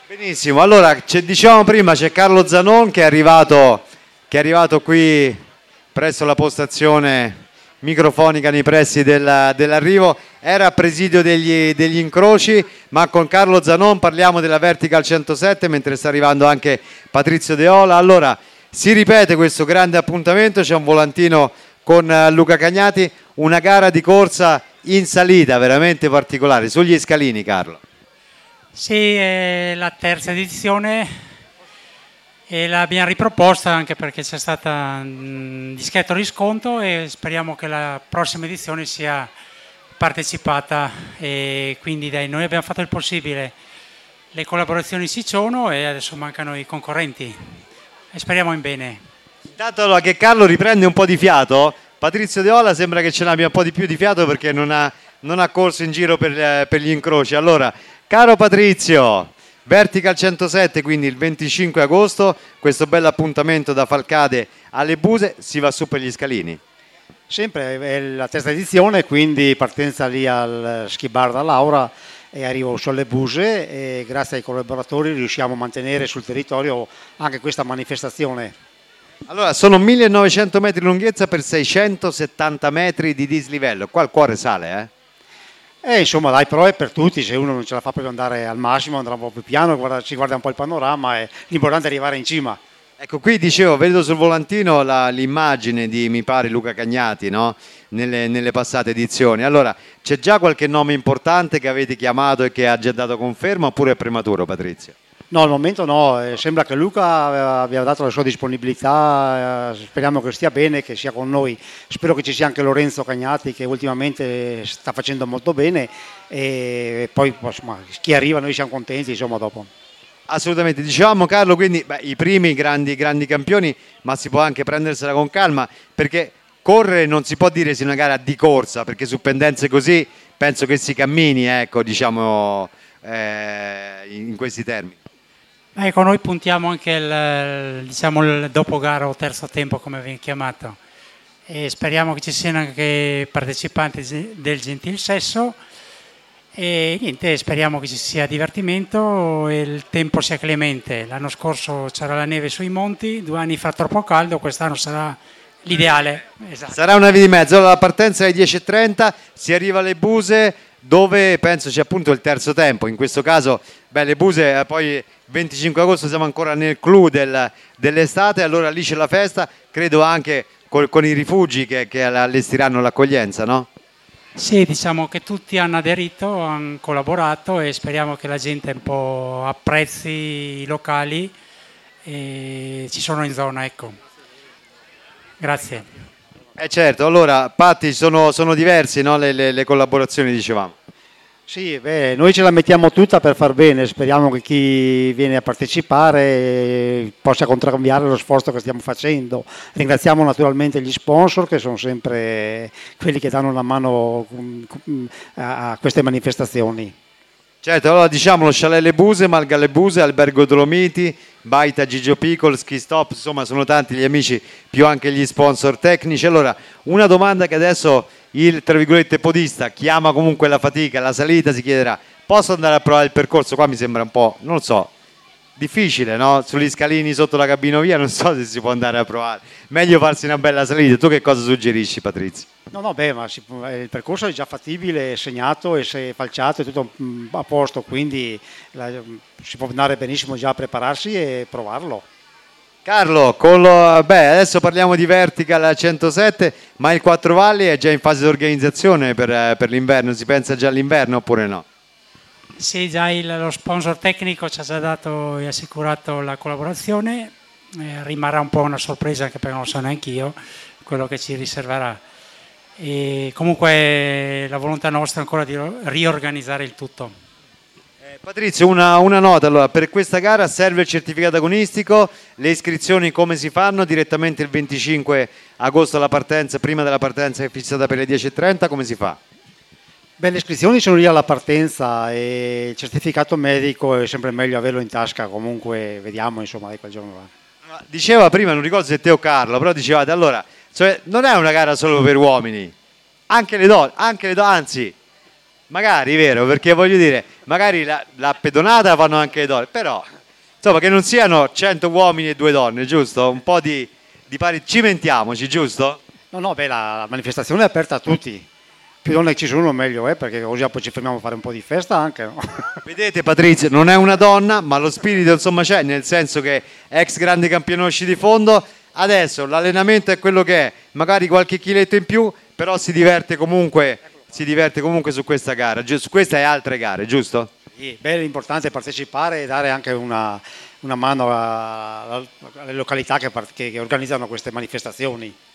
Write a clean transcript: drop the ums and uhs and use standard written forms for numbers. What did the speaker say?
Benissimo, allora dicevamo prima c'è Carlo Zanon che è arrivato qui presso la postazione microfonica nei pressi dell'arrivo, era a presidio degli incroci, ma con Carlo Zanon parliamo della Vertical 107 mentre sta arrivando anche Patrizio Deola. Allora si ripete questo grande appuntamento, c'è un volantino con Luca Cagnati, una gara di corsa in salita veramente particolare, sugli scalini, Carlo. Sì, è la terza edizione e l'abbiamo riproposta anche perché c'è stato un discreto riscontro e speriamo che la prossima edizione sia partecipata e quindi noi abbiamo fatto il possibile, le collaborazioni ci sono e adesso mancano i concorrenti e speriamo in bene. Intanto allora, che Carlo riprende un po' di fiato, Patrizio Deola sembra che ce n'abbia un po' di più di fiato perché non ha corso in giro per gli incroci. Allora, caro Patrizio, Vertical 107, quindi il 25 agosto, questo bello appuntamento da Falcade alle Buse, si va su per gli scalini. Sempre è la terza edizione, quindi partenza lì al ski bar da Laura e arrivo sulle Buse e grazie ai collaboratori riusciamo a mantenere sul territorio anche questa manifestazione. Allora, sono 1900 metri di lunghezza per 670 metri di dislivello, qua il cuore sale, Insomma dai, però è per tutti, se uno non ce la fa per andare al massimo andrà un po' più piano, ci guarda un po' il panorama e l'importante è arrivare in cima. Ecco, qui dicevo, vedo sul volantino l'immagine di, mi pare, Luca Cagnati, no? Nelle passate edizioni. Allora, c'è già qualche nome importante che avete chiamato e che ha già dato conferma oppure è prematuro, Patrizio? No, al momento no, sembra che Luca abbia dato la sua disponibilità, speriamo che stia bene, che sia con noi, spero che ci sia anche Lorenzo Cagnati che ultimamente sta facendo molto bene e poi insomma, chi arriva noi siamo contenti insomma dopo. Assolutamente, dicevamo Carlo, quindi i primi grandi campioni, ma si può anche prendersela con calma perché correre non si può dire sia una gara di corsa perché su pendenze così penso che si cammini, ecco, diciamo in questi termini. Ecco, noi puntiamo anche il dopogara o terzo tempo come viene chiamato e speriamo che ci siano anche partecipanti del gentil sesso e niente, speriamo che ci sia divertimento e il tempo sia clemente. L'anno scorso c'era la neve sui monti, 2 anni fa troppo caldo, quest'anno sarà l'ideale. Esatto. Sarà una via di mezzo, allora, la partenza è alle 10:30, si arriva alle Buse dove penso c'è appunto il terzo tempo, in questo caso le Buse poi 25 agosto siamo ancora nel clou dell'estate, allora lì c'è la festa, credo anche con i rifugi che allestiranno l'accoglienza, no? Sì, diciamo che tutti hanno aderito, hanno collaborato e speriamo che la gente un po' apprezzi i locali e ci sono in zona, ecco. Grazie. Certo, allora Patti sono diversi, no? le collaborazioni dicevamo. Sì, noi ce la mettiamo tutta per far bene, speriamo che chi viene a partecipare possa contraccambiare lo sforzo che stiamo facendo. Ringraziamo naturalmente gli sponsor che sono sempre quelli che danno una mano a queste manifestazioni. Certo, allora diciamo lo Chalet Le Buse, Malga Le Buse, Albergo Dolomiti, Baita Gigio Piccolo, Ski Stop, insomma sono tanti gli amici più anche gli sponsor tecnici. Allora, una domanda che adesso il, tra virgolette, podista chiama comunque la fatica, la salita, si chiederà, posso andare a provare il percorso? Qua mi sembra un po', non lo so, difficile, no? Sugli scalini sotto la cabinovia non so se si può andare a provare, meglio farsi una bella salita. Tu che cosa suggerisci, Patrizio? No, ma il percorso è già fattibile, è segnato e se è falciato è tutto a posto, quindi si può andare benissimo già a prepararsi e provarlo. Carlo, adesso parliamo di Vertical 107, ma il Quattro Valli è già in fase di organizzazione per l'inverno, si pensa già all'inverno oppure no? Sì, già lo sponsor tecnico ci ha già dato e assicurato la collaborazione, rimarrà un po' una sorpresa anche perché non so neanche io quello che ci riserverà. E comunque la volontà nostra è ancora di riorganizzare il tutto. Patrizio, una nota, allora, per questa gara serve il certificato agonistico, le iscrizioni come si fanno? Direttamente il 25 agosto la partenza, prima della partenza che è fissata per le 10:30, come si fa? Le iscrizioni sono lì alla partenza e il certificato medico è sempre meglio averlo in tasca, comunque vediamo insomma quel giorno là. Diceva prima, non ricordo se te o Carlo, però dicevate allora, cioè, non è una gara solo per uomini, anche le donne, anzi Magari, vero, perché voglio dire, magari la pedonata fanno anche le donne, però insomma che non siano 100 uomini e 2 donne, giusto? Un po' di pari, cimentiamoci, giusto? No, no, beh, la manifestazione è aperta a tutti. Più donne ci sono meglio, perché così poi ci fermiamo a fare un po' di festa anche. No? Vedete Patrizia, non è una donna, ma lo spirito insomma c'è, nel senso che ex grande campione di fondo, adesso l'allenamento è quello che è, magari qualche chiletto in più, però si diverte comunque su questa gara, su questa e altre gare, giusto? Sì, beh, l'importante è partecipare e dare anche una mano alle località che organizzano queste manifestazioni.